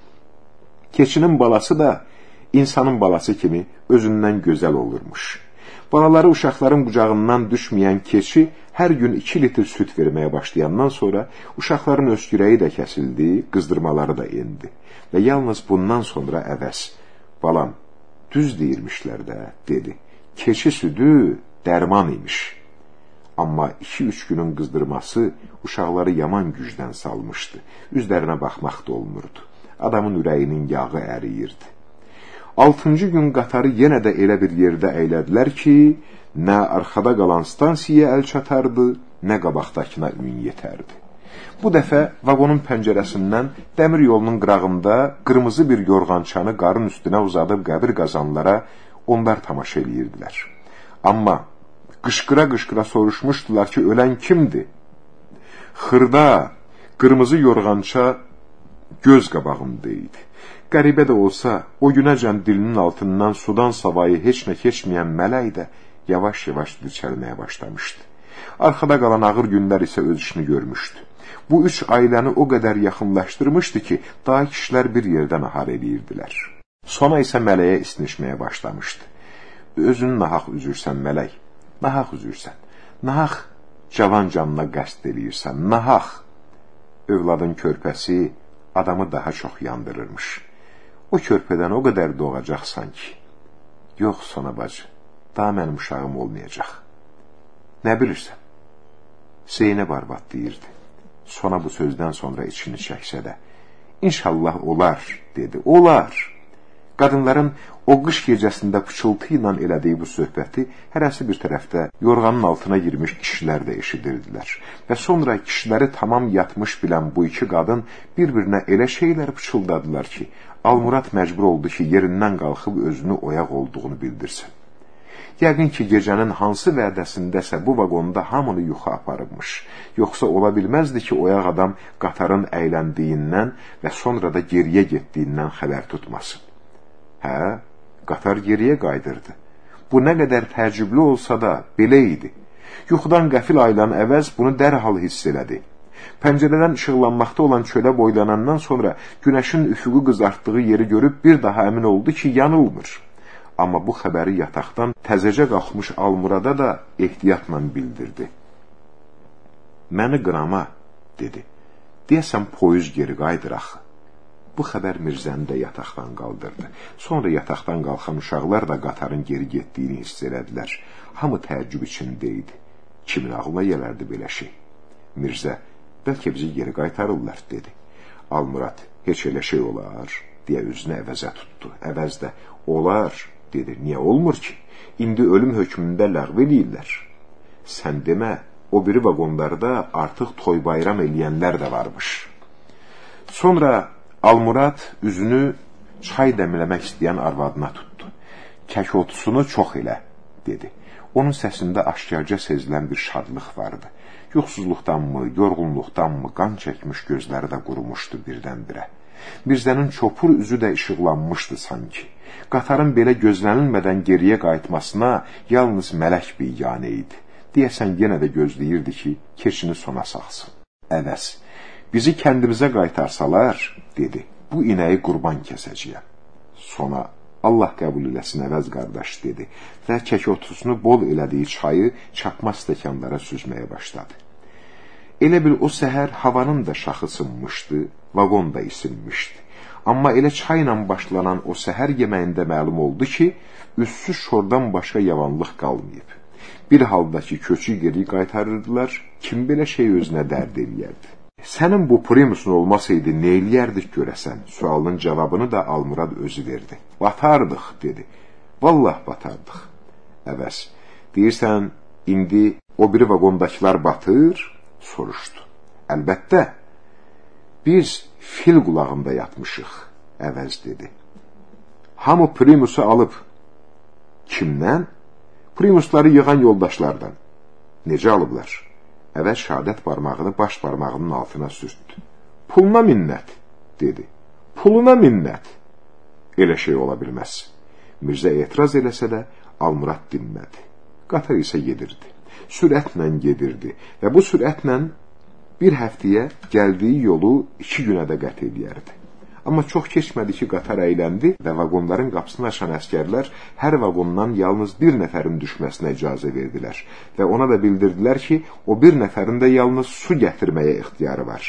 Keçinin balası da insanın balası kimi özündən gözəl olurmuş. Balaları uşaqların qucağından düşməyən keçi hər gün 2 litr süt verməyə başlayandan sonra uşaqların öskürəyi də kəsildi, qızdırmaları da endi. Və yalnız bundan sonra əvəz, balam, düz deyirmişlər də, dedi. Keçi südü dərman imiş. Amma 2-3 günün qızdırması uşaqları yaman gücdən salmışdı. Üzlərinə baxmaq da olmurdu. Adamın ürəyinin yağı əriyirdi. 6-cı gün qatarı yenə də elə bir yerdə əylədilər ki, nə arxada qalan stansiyaya əl çatardı, nə qabaqdakına ün yetərdi. Bu dəfə vaqonun pəncərəsindən dəmir yolunun qırağında qırmızı bir yorğançanı qarın üstünə uzadıb qəbir qazanlara onlar tamaşa edirdilər. Amma qışqıra-qışqıra soruşmuşdular ki, ölən kimdir? Xırda, qırmızı yorğança göz qabağında idi. Qəribə də olsa, o günəcən dilinin altından sudan savayı heç nə keçməyən mələk də yavaş-yavaş dirçəlməyə başlamışdı. Arxada qalan ağır günlər isə öz işini görmüşdü. Bu 3 ailəni o qədər yaxınlaşdırmışdı ki, daha kişilər bir yerdən ahar edirdilər. Sona isə mələyə isnişməyə başlamışdı. Özünü nahaq üzürsən mələk, nahaq üzürsən, nahaq cavan canına qəsd eləyirsən, nahaq. Övladın körpəsi adamı daha çox yandırırmış. O körpədən o qədər doğacaqsan ki, yox Sona bacı, daha mənim uşağım olmayacaq. Nə bilirsən? Zeynəb arvad deyirdi. Sona bu sözdən sonra içini çəksə də, İnşallah olar, dedi, olar. Qadınların o qış gecəsində pıçıltı ilə elədiyi bu söhbəti hərəsi bir tərəfdə yorğanın altına girmiş kişilər də eşidirdilər. Və sonra kişiləri tamam yatmış bilən bu iki qadın bir-birinə elə şeylər pıçıldadılar ki, Almurad məcbur oldu ki, yerindən qalxıb özünü oyaq olduğunu bildirsin. Yəqin ki, gecənin hansı vədəsindəsə bu vaqonda hamını yuxu aparıbmış. Yoxsa ola bilməzdi ki, oyaq adam qatarın əyləndiyindən və sonra da geriyə getdiyindən xəbər tutmasın. Hə, qatar geriyə qaydırdı. Bu nə qədər təəccüblü olsa da belə idi. Yuxudan qəfil ayılan əvəz bunu dərhal hiss elədi. Pəncərədən işıqlanmaqda olan çölə boylanandan sonra günəşin üfüqü qızartdığı yeri görüb bir daha əmin oldu ki, yanılmır. Amma bu xəbəri yataqdan təzəcə qalxmış Almurada da ehtiyatla bildirdi. Məni qırama, dedi. Deyəsən poyuz geri qaydır axı. Bu xəbər Mirzəni də yataqdan qaldırdı. Sonra yataqdan qalxan uşaqlar da qatarın geri getdiyini hiss elədilər. Hamı təəccüb içində idi. Kimin ağlına gələrdi belə şey? Mirzə, bəlkə bizi geri qaytarırlar, dedi. Almurad, heç elə şey olar, deyə özünü əvəzə tutdu. Əvəz də, olar, dedi. Niyə olmur ki? İndi ölüm hökmündə ləğv eləyirlər. Sən demə, o biri vaqonlarda artıq toy bayram eləyənlər də varmış. Sonra Almurad üzünü çay dəmləmək istəyən arvadına tutdu. Kək otusunu çox elə, dedi. Onun səsində aşkarca sezilən bir şadlıq vardı. Yuxsuzluqdanmı, yorğunluqdanmı qan çəkmiş gözləri də qurumuşdu birdən-birə. Mirzənin çopur üzü də işıqlanmışdı sanki. Qatarın belə gözlənilmədən geriyə qayıtmasına yalnız mələk biganə idi. Deyəsən yenə də gözləyirdi ki, keçini sona salsın. Əvəz, bizi kəndimizə qaytarsalar, dedi, bu inəyi qurban kəsəcəyəm. Sona, Allah qəbul eləsin Əvəz qardaş, dedi və kək otusunu bol elədiyi çayı çapma stəkanlara süzməyə başladı. Elə bil o səhər havanın da şaxı sınmışdı, vaqon da isinmişdi. Amma elə çayla başlanan o səhər yeməyində məlum oldu ki, üssüz şordan başqa yavanlıq qalmayıb. Bir haldakı köçü geri qaytarırdılar, kim belə şey özünə dərd eləyərdi. Sənin bu primusun olmasaydı nə eləyərdik görəsən? Sualının cavabını da Almurad özü verdi. Batardıq, dedi. Vallah batardıq. Əvəz, deyirsən, indi o biri vaqondakılar batır, soruşdu. Əlbəttə, biz fil qulağında yatmışıq, Əvəz dedi. Hamı primusu alıb. Kimdən? Primusları yığan yoldaşlardan. Necə alıblar? Əvəz şəhadət barmağını baş barmağının altına sürtdü. Puluna minnət, dedi. Puluna minnət. Elə şey ola bilməz. Mirzə etiraz eləsə də Almurad dinmədi. Qatar isə gedirdi. Sürətlə gedirdi və bu sürətlə bir həftəyə gəldiyi yolu 2 günə də qət edərdi. Amma çox keçmədi ki, qatar əyləndi və vaqonların qapısını açan əskərlər hər vaqondan yalnız bir nəfərin düşməsinə icazə verdilər və ona da bildirdilər ki, o bir nəfərin də yalnız su gətirməyə ixtiyarı var.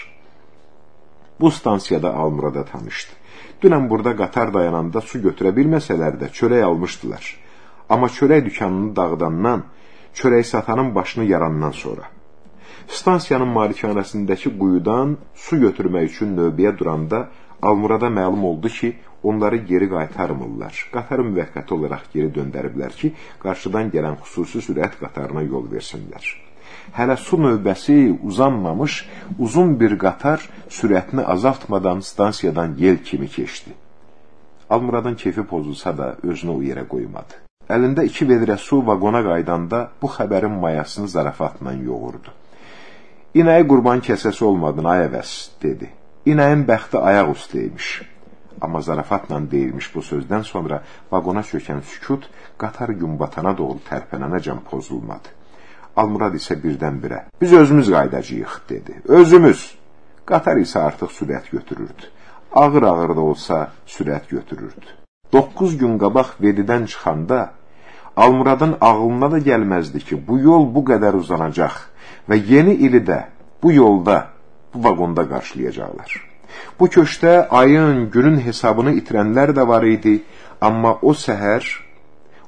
Bu stansiyada Almurada tanışdı. Dünən burada qatar dayananda su götürə bilməsələr də çörək almışdılar. Amma çörək dükanını dağıdandan, çörək satanın başını yarandan sonra. Stansiyanın malikanəsindəki quyudan su götürmək üçün növbəyə duranda Almurada məlum oldu ki, onları geri qaytarmırlar. Qatarı müvəqqəti olaraq geri döndəriblər ki, qarşıdan gələn xüsusi sürət qatarına yol versinlər. Hələ su növbəsi uzanmamış, uzun bir qatar sürətini azaltmadan stansiyadan yel kimi keçdi. Almuradın kefi pozulsa da özünü o yerə qoymadı. Əlində 2 vedrə su vaqona qaydanda bu xəbərin mayasını zarafatla yoğurdu. İnəyi qurban kəsəsi olmadın, ay Əvəz, dedi. İnəyin bəxti ayaq üstəymiş. Amma zarafatla deyilmiş bu sözdən sonra vaqona çökən sükut qatar günbatana doğru tərpənənəcən pozulmadı. Almurad isə birdən-birə, biz özümüz qaydacağıq, dedi. Özümüz. Qatar isə artıq sürət götürürdü. Ağır-ağır da olsa sürət götürürdü. 9 gün qabaq Vedidən çıxanda Almuradın ağlına da gəlməzdi ki, bu yol bu qədər uzanacaq və yeni ili də bu yolda, bu vaqonda qarşılayacaqlar. Bu köşkdə ayın, günün hesabını itirənlər də var idi, amma o səhər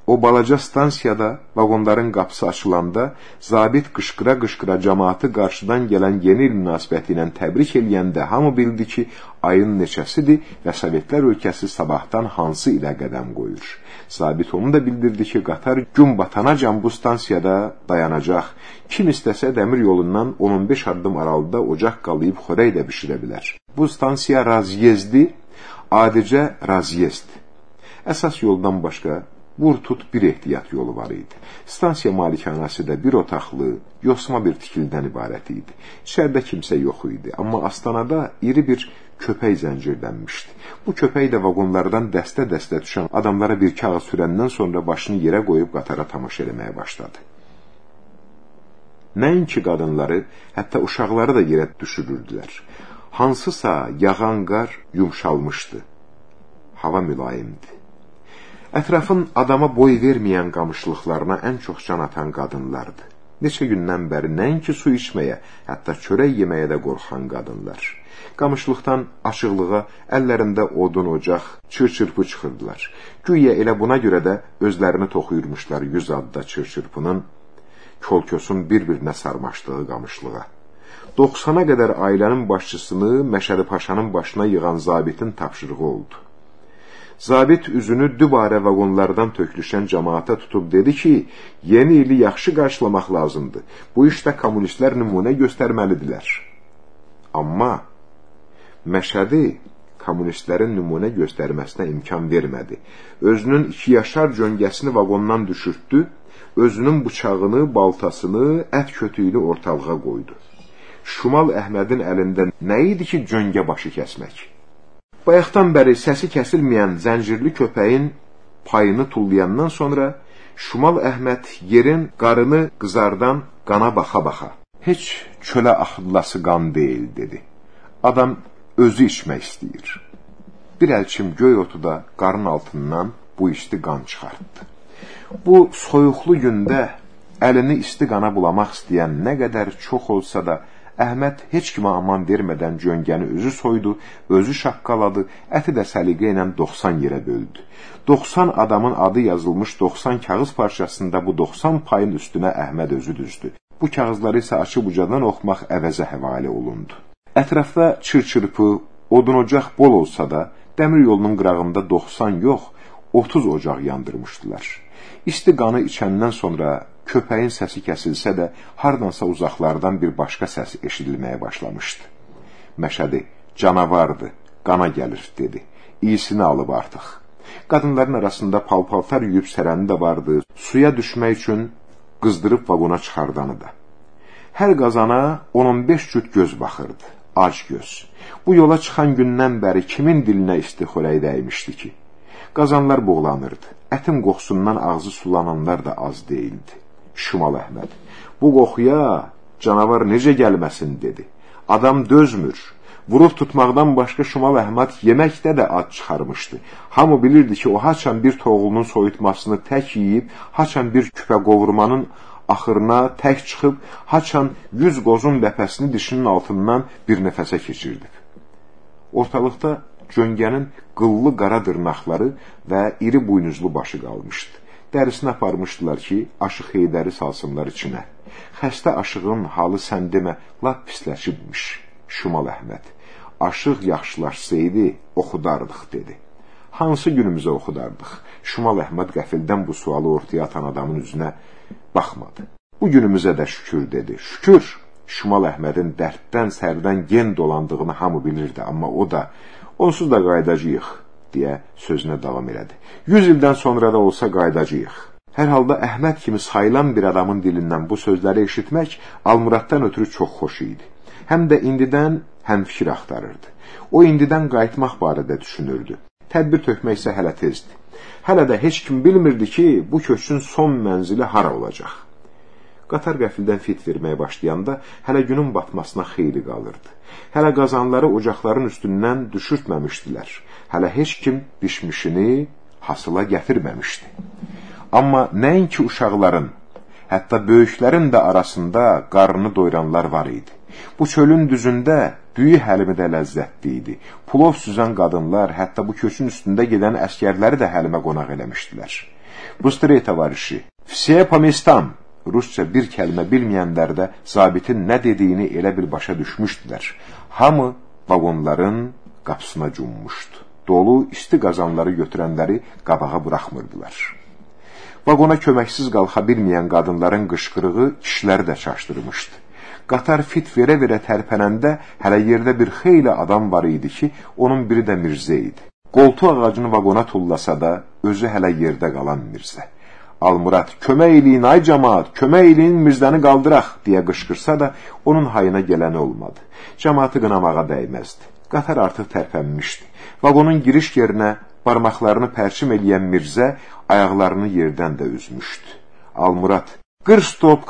O balaca stansiyada vaqonların qapısı açılanda zabit qışqıra-qışqıra cəmaatı qarşıdan gələn yeni il münasibəti ilə təbrik eləyəndə hamı bildi ki, ayın neçəsidir və Sovetlər ölkəsi sabahdan hansı ilə qədəm qoyur. Zabit onu da bildirdi ki, qatar gün batanacan bu stansiyada dayanacaq. Kim istəsə dəmir yolundan 15 addım aralıda ocaq qalayıb xörək də bişirə bilər. Bu stansiya razyezddir, adicə razyezd. Əsas yoldan başqa vur-tut bir ehtiyat yolu var idi. Stansiya malikanəsi də bir otaqlı, yosma bir tikildən ibarət idi. İçəridə kimsə yox idi, amma astanada iri bir köpək zəncirlənmişdi. Bu köpək də vaqonlardan dəstə-dəstə düşən adamlara bir kağız sürəndən sonra başını yerə qoyub qatara tamaşa eləməyə başladı. Nəinki qadınları, hətta uşaqları da yerə düşürürdülər. Hansısa yağan qar yumşalmışdı. Hava mülayimdi. Ətrafın adama boy verməyən qamışlıqlarına ən çox can atan qadınlardı. Neçə gündən bəri nəinki su içməyə, hətta çörək yeməyə də qorxan qadınlar. Qamışlıqdan açıqlığa əllərində odun, ocaq, çır-çırpı çıxırdılar. Güya elə buna görə də özlərini toxuyurmuşlar 100 adda çır-çırpının, kol-kösün bir-birinə sarmaşdığı qamışlığa. 90-a qədər ailənin başçısını Məşədi Paşanın başına yığan zabitin tapşırığı oldu. Zabit üzünü dübarə vaqonlardan tökülüşən cəmaata tutub dedi ki, yeni ili yaxşı qarşılamaq lazımdır. Bu işdə kommunistlər nümunə göstərməlidirlər. Amma Məşədi kommunistlərin nümunə göstərməsinə imkan vermədi. Özünün 2 yaşar cöngəsini vaqondan düşürtdü, özünün bıçağını, baltasını, ət kötüyünü ortalığa qoydu. Şumal Əhmədin əlində nə idi ki, cöngə başı kəsmək? Bayaqdan bəri səsi kəsilməyən zəncirli köpəyin payını tullayandan sonra Şumal Əhməd yerin qarını qızardan qana baxa-baxa. Heç çölə axıdlası qan deyil, dedi. Adam özü içmək istəyir. Bir əlçim göy otu da qarın altından bu isti qan çıxartdı. Bu soyuqlu gündə əlini isti qana bulamaq istəyən nə qədər çox olsa da Əhməd heç kimə aman vermədən cöngəni özü soydu, özü şaqqaladı, əti də səliqə ilə 90 yerə böldü. 90 adamın adı yazılmış 90 kağız parçasında bu 90 payın üstünə Əhməd özü düzdü. Bu kağızları isə açıb ucadan oxumaq əvəzə həvalə olundu. Ətrafda çır-çırpı, odun ocaq bol olsa da, dəmir yolunun qırağında 90 yox, 30 ocaq yandırmışdılar. İsti qanı içəndən sonra köpəyin səsi kəsilsə də, hardansa uzaqlardan bir başqa səs eşidilməyə başlamışdı. Məşədi, canavardı, qana gəlir, dedi. İyisini alıb artıq. Qadınların arasında pal-paltar yuyub sərəni də vardı, suya düşmək üçün qızdırıb vaqona çıxardanı da. Hər qazana 10-15 cüt göz baxırdı, ac göz. Bu yola çıxan gündən bəri kimin dilinə isti xörək dəymişdi ki? Qazanlar boğlanırdı, ətin qoxusundan ağzı sulananlar da az deyildi. Şumal Əhməd, bu qoxuya canavar necə gəlməsin, dedi. Adam dözmür. Vurub tutmaqdan başqa Şumal Əhməd yeməkdə də ad çıxarmışdı. Hamı bilirdi ki, o haçan bir toğulunun soyutmasını tək yiyib, haçan bir küpə qovurmanın axırına tək çıxıb, haçan 100 qozun ləpəsini dişinin altından bir nəfəsə keçirdi. Ortalıqda cöngənin qıllı qara dırnaqları və iri buynuzlu başı qalmışdı. Dərisini aparmışdılar ki, aşıq Heydəri salsınlar içinə. Xəstə aşığın halı sən demə, lap pisləşibmiş. Şumal Əhməd, aşıq yaxşılaşsaydı, oxudardıq, dedi. Hansı günümüzə oxudardıq? Şumal Əhməd qəfildən bu sualı ortaya atan adamın üzünə baxmadı. Bu günümüzə də şükür, dedi. Şükür, Şumal Əhmədin dərddən, sərdən gen dolandığını hamı bilirdi, amma o da, onsuz da qaydacıyıq, deyə sözünə davam elədi. 100 ildən sonra da olsa qaydacıyıq. Hər halda Əhməd kimi sayılan bir adamın dilindən bu sözləri eşitmək Almuraddan ötürü çox xoş idi. Həm də indidən həmfikir axtarırdı. O indidən qayıtmaq barədə düşünürdü. Tədbir tökmək isə hələ tezdir. Hələ də heç kim bilmirdi ki, bu köçün son mənzili hara olacaq. Qatar qəfildən fit verməyə başlayanda hələ günün batmasına xeyli qalırdı. Hələ qazanları ocaqların üstündən düşürtməmişdilər. Hələ heç kim bişmişini hasıla gətirməmişdi. Amma nəinki uşaqların, hətta böyüklərin də arasında qarnını doyuranlar var idi. Bu çölün düzündə düyü həlimi də ləzzətli idi. Pulov süzən qadınlar, hətta bu köçün üstündə gedən əskərləri də həlimə qonaq eləmişdilər. Bыстрее, tovarışı. Все по местам. Rusça bir kəlmə bilməyənlər də zabitin nə dediyini elə bil başa düşmüşdülər. Hamı vagonların qapısına cummuşdu. Dolu, isti qazanları götürənləri qabağa buraxmırdılar. Vagona köməksiz qalxa bilməyən qadınların qışqırığı kişiləri də çaşdırmışdı. Qatar fit verə-verə tərpənəndə hələ yerdə bir xeyli adam var idi ki, onun biri də Mirzə idi. Qoltuq ağacını vagona tullasa da, özü hələ yerdə qalan Mirzə. Almurad, kömək eləyin ay cəmaat, kömək eləyin Mirzəni qaldıraq, deyə qışqırsa da, onun hayına gələni olmadı. Cəmaatı qınamağa dəyməzdi. Qatar artıq tərpənmişdi. Vagonun giriş yerinə barmaqlarını pərçim eləyən Mirzə ayaqlarını yerdən də üzmüşdü. Almurad, qır stop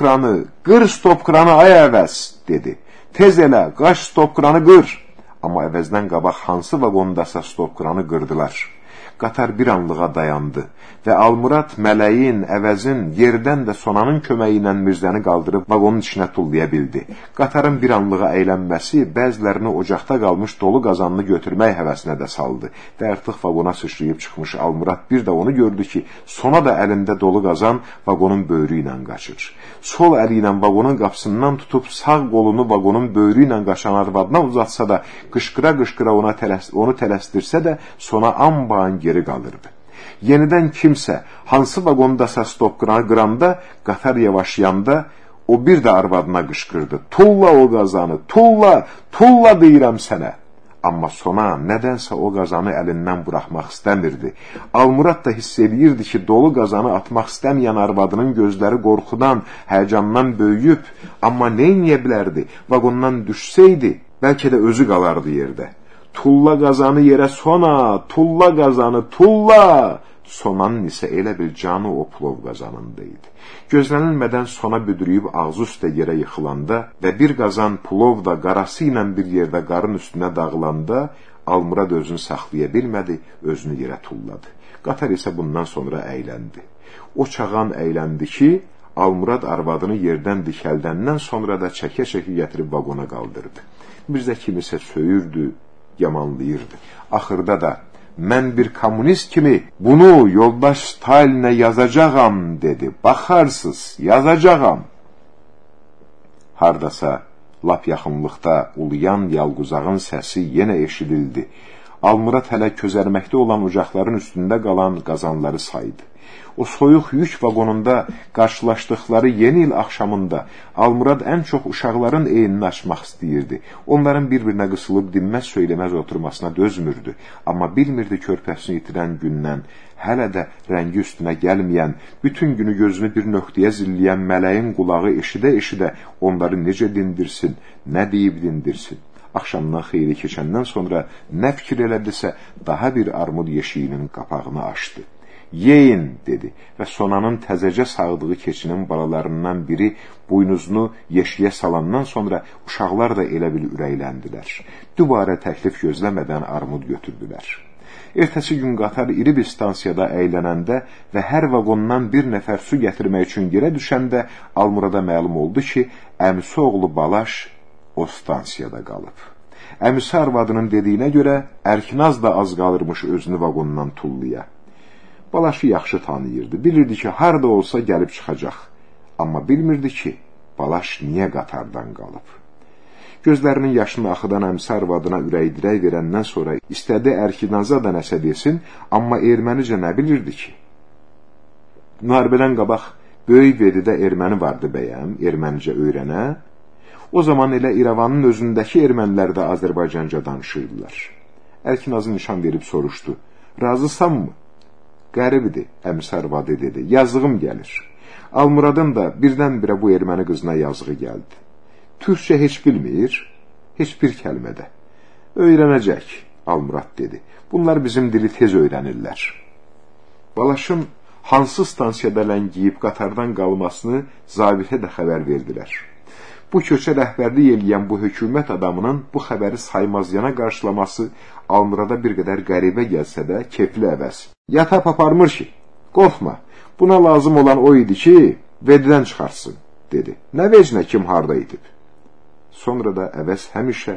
kranı ay əvəz, dedi. Tez elə, qaç stop kranı qır. Amma əvəzdən qabaq hansı vagondasa stop kranı qırdılar. Qatar bir anlığa dayandı və Almurad mələyin, əvəzin, yerdən də sonanın köməyi ilə Mirzəni qaldırıb vagonun içinə tullaya bildi. Qatarın bir anlığa əylənməsi bəzilərini ocaqda qalmış dolu qazanını götürmək həvəsinə də saldı və artıq vagona sıçrayıb çıxmış Almurad bir də onu gördü ki, sona da əlində dolu qazan vagonun böyrü ilə qaçır. Sol əli ilə vagonun qapısından tutub sağ qolunu vagonun böyrü ilə qaçan arvadına uzatsa da, qışqıra-qışqıra onu tələsdirsə də, sona ambağın geri qalırdı. Yenidən kimsə, hansı vagondasa stop kranı qıranda, qatar yavaşlayanda, o bir də arvadına qışqırdı. Tulla o qazanı, tulla deyirəm sənə. Amma sona nədənsə o qazanı əlindən buraxmaq istəmirdi. Almurad da hiss edirdi ki, dolu qazanı atmaq istəməyən arvadının gözləri qorxudan, həyəcandan böyüyüb, amma neyniyə bilərdi? Vagondan düşsəydi, bəlkə də özü qalardı yerdə. Tulla qazanı yerə sona, tulla qazanı, tulla! Sonanın isə elə bir canı o plov qazanında idi. Gözlənilmədən sona büdürüyüb ağzı üstə yerə yıxılanda və bir qazan plov da qarası ilə bir yerdə qarın üstünə dağılanda, Almurad özünü saxlaya bilmədi, özünü yerə tulladı. Qatar isə bundan sonra əyləndi. O çağan əyləndi ki, Almurad arvadını yerdən dikəldəndən sonra da çəkə-çəkə gətirib vagona qaldırdı. Mirzə kimisə söyürdü, yamanlayırdı. Axırda da, mən bir kommunist kimi bunu yoldaş Stalinə yazacağam, dedi. Baxarsız, yazacağam. Hardasa, lap yaxınlıqda uluyan yalquzağın səsi yenə eşidildi. Almurad hələ közərməkdə olan ocaqların üstündə qalan qazanları saydı. O soyuq yük vagonunda qarşılaşdıqları yeni il axşamında Almurad ən çox uşaqların eynini açmaq istəyirdi. Onların bir-birinə qısılıb dinməz söyləməz oturmasına dözmürdü. Amma bilmirdi körpəsini itirən gündən, hələ də rəngi üstünə gəlməyən, bütün günü gözünü bir nöqtəyə zilləyən mələyin qulağı eşidə-eşidə onları necə dindirsin, nə deyib dindirsin. Axşamdan xeyli keçəndən sonra nə fikir elədisə, daha bir armud yeşiyinin qapağını açdı. Yeyin, dedi və sonanın təzəcə sağdığı keçinin balalarından biri buynuzunu yeşiyə salandan sonra uşaqlar da elə bil ürəkləndilər. Dübarə təklif gözləmədən armud götürdülər. Ertəsi gün qatar iri bir stansiyada əylənəndə və hər vagondan bir nəfər su gətirmək üçün yerə düşəndə Almurada məlum oldu ki, əmisi oğlu Balaş o stansiyada qalıb. Əmisi arvadının dediyinə görə Ərkinaz da az qalırmış özünü vagondan tullaya. Balaş'ı yaxşı tanıyırdı. Bilirdi ki, harda olsa gəlib çıxacaq. Amma bilmirdi ki, Balaş niyə qatardan qalıb. Gözlərinin yaşını axıdan əmsi arvadına ürək-dirək verəndən sonra istədi Ərkinaza da nəsə desin, amma ermənicə nə bilirdi ki? Müharibədən qabaq böyük veridə erməni vardı bəyəm, ermənicə öyrənə. O zaman elə İrəvanın özündəki ermənilər də Azərbaycanca danışırdılar. Ərkinazı nişan verib soruşdu. Razısanmı? Qəribidir, əmsi arvadı dedi. Yazığım gəlir. Almuradın da birdən-birə bu erməni qızına yazığı gəldi. Türkçə heç bilmir, heç bir kəlmədə. Öyrənəcək, Almurad dedi. Bunlar bizim dili tez öyrənirlər. Balaşın hansı stansiyada ləngiyib qatardan qalmasını zabitə də xəbər verdilər. Bu köçə rəhbərlik eləyən bu hökumət adamının bu xəbəri saymazcana qarşılaması Almurada bir qədər qəribə gəlsə də kefli əvəz. Yatap aparmır ki, qorxma, buna lazım olan o idi ki, vedidən çıxarsın, dedi. Nə vecinə kim harda itib? Sonra da əvəz həmişə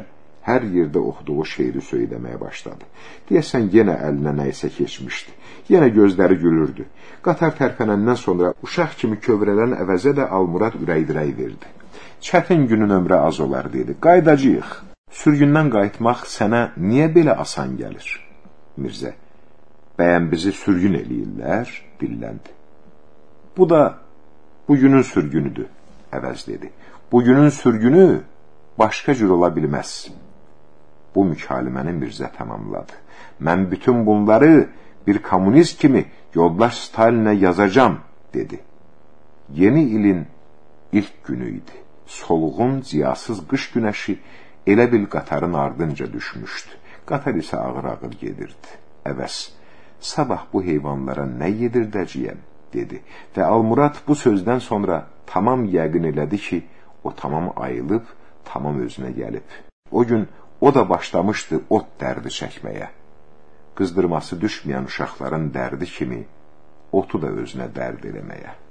hər yerdə oxuduğu şeiri söyləməyə başladı. Deyəsən, yenə əlinə nəysə keçmişdi. Yenə gözləri gülürdü. Qatar tərpənəndən sonra uşaq kimi kövrələn əvəzə də Almurad ürək-dirək verdi. Çətin günün ömrə az olar, dedi. Qaydacıyıq. Sürgündən qayıtmaq sənə niyə belə asan gəlir? Mirzə, bəyən bizi sürgün eləyirlər, dilləndi. Bu da bugünün sürgünüdür, əvəz dedi. Bugünün sürgünü başqa cür ola bilməz. Bu mükaliməni Mirzə tamamladı. Mən bütün bunları bir kommunist kimi yoldaş Stalinə yazacağım, dedi. Yeni ilin ilk günü idi. Solğun, ziyasız qış günəşi elə bil qatarın ardınca düşmüşdü. Qatar isə ağır-ağır gedirdi. Əvəz, sabah bu heyvanlara nə yedirdəcəyəm, dedi. Və Almurad bu sözdən sonra tamam yəqin elədi ki, o tamam ayılıb, tamam özünə gəlib. O gün o da başlamışdı ot dərdi çəkməyə. Qızdırması düşməyən uşaqların dərdi kimi otu da özünə dərd eləməyə.